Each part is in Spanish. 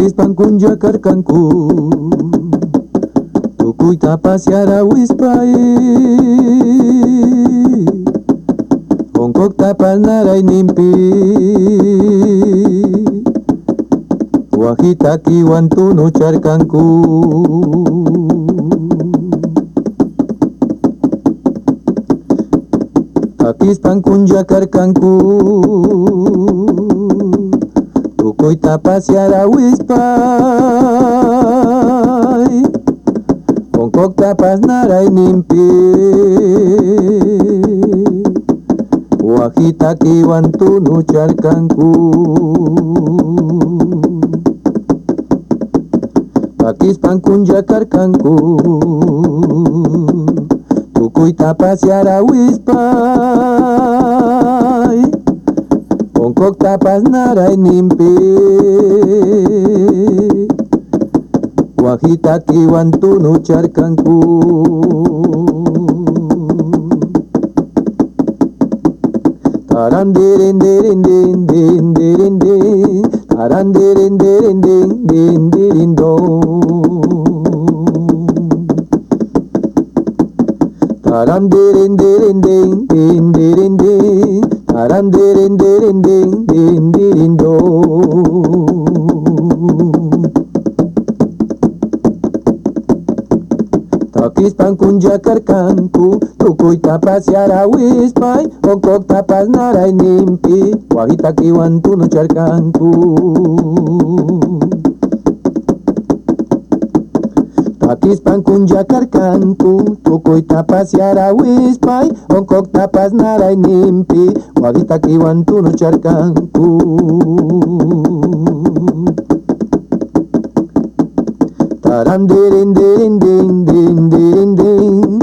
Takispan kunja karkanku Tukuyta paseara wispay Onkokta pasnaray nimpi Wajita kiwan tunucharkanku Takispan kunja karkanku Tukuyta paseara wispay Onkokta pasnaray nimpi Wajita kiwan tunucharkanku Takispan kunja karkanku Tukuyta paseara wispay Onkokta pasnaray nimpi Wajita kiwan tunucharkanku Tarandirindirindindirindirind Tarandirindirindindirindirindo Tarandirindirindindirindirindo Takispan kunja karkanku Tukuyta paseara wispay Onkokta pasnaray nimpi Wajita kiwan tunucharkanku Takispan kunja karkanku Tukuyta paseara wispay Onkokta pasnaray nimpi Wajita kiwan tunucharkanku Tarandirindirindindirindirind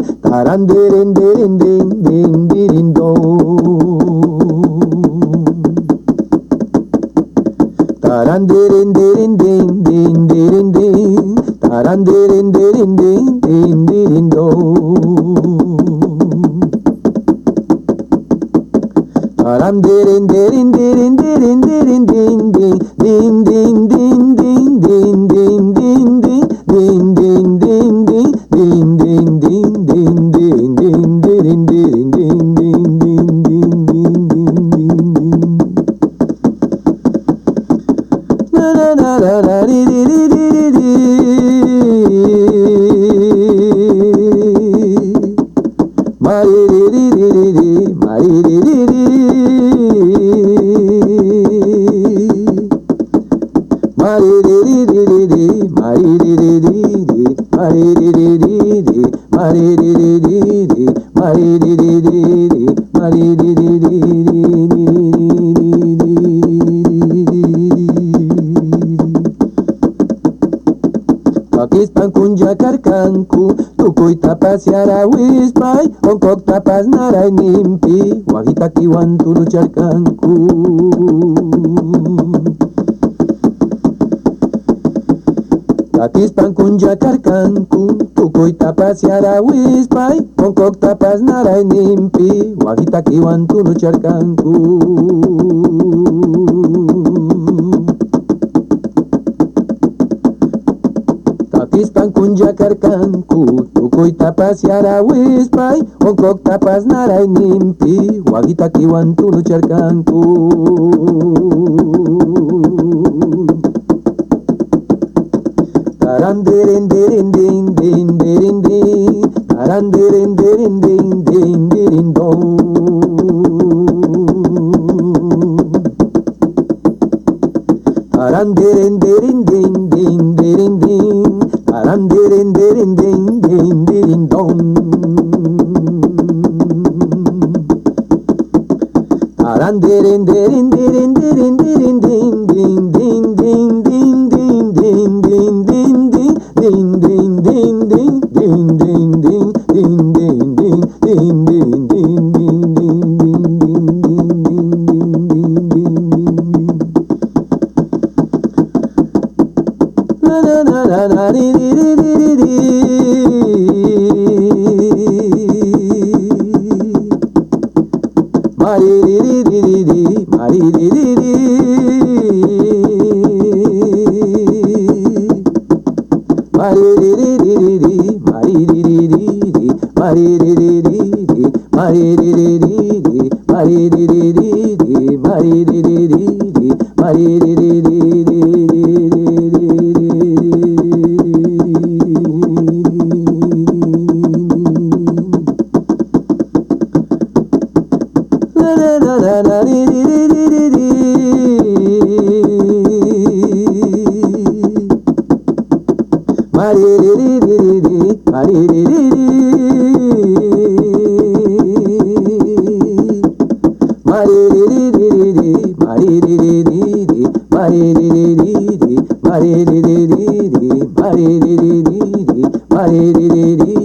Tarandirindirindindirindirindo Tarandirindirindindirindirind Tarandirindirindindirindirindo Takispan kunja karkanku Tukuyta paseara wispay Onkokta pasnaray nimpi Wajita kiwan tunucharkanku Takispan kunja karkanku Tukuyta paseara wispay Onkokta pasnaray nimpi Wajita kiwan tunucharkanku Takispan kunja karkanku Tukuyta paseara wispay Onkokta pasnaray nimpi Wajita kiwan tunucharkanku Tarandirindirindindirindirind Tarandirindirindindirindirindo Tarandirindirindindirindirind Tarandirindirindindirindirindo Mari, mari, ri ri ri ri ri, mari ri ri ri ri, mari ri ri ri ri, mari ri ri ri ri, mari ri ri ri ri, mari ri ri ri ri, mari ri ri ri ri ri Mari